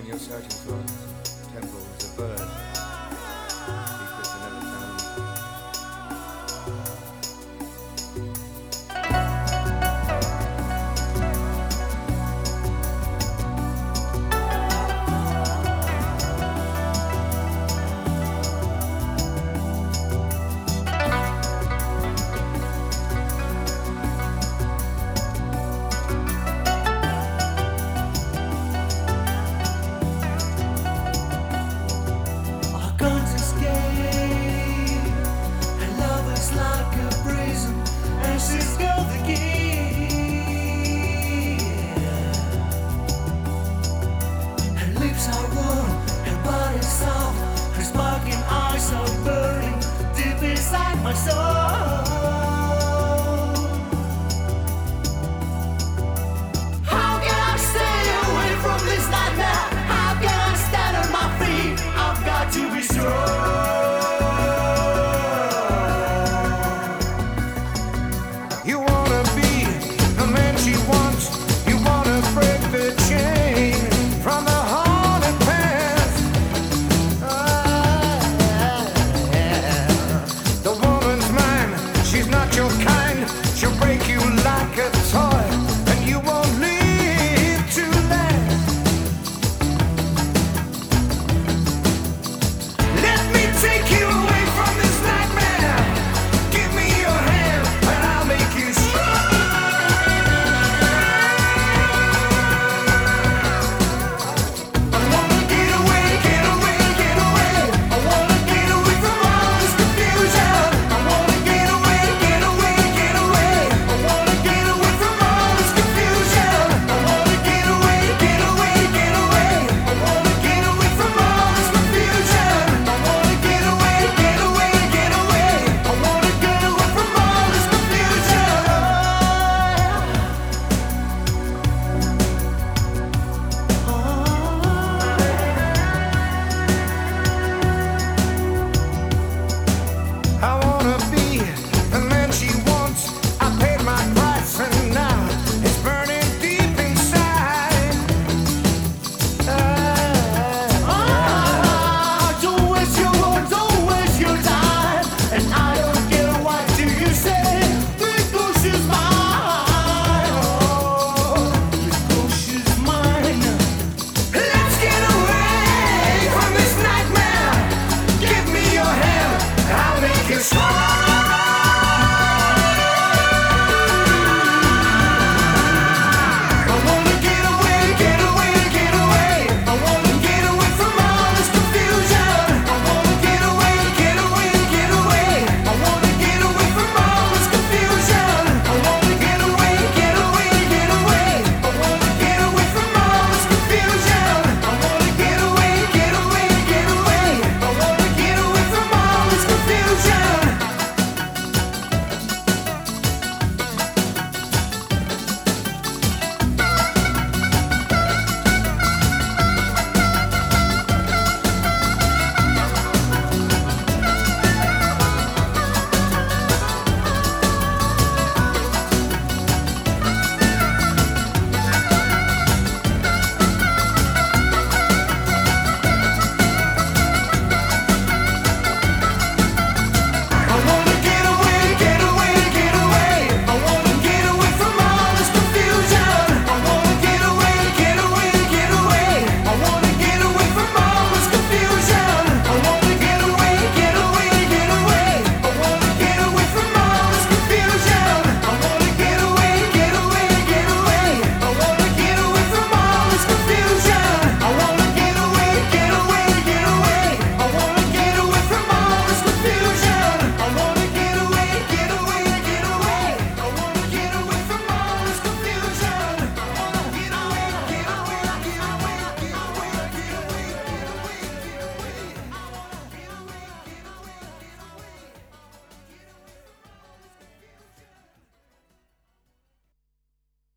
woman you're searching for, Temple, is a bird. Secrets are never found. Our guns escape, and love is like a prison, and she's got the key. Her lips are warm, her body's soft, her sparkling eyes are burning deep inside my soul. How can I stay away from this nightmare? How can I stand on my feet? I've got to be strong. You wanna be the man she wants. You wanna break the chain from the haunted past. The woman's mine, she's not your kind. She'll break you like a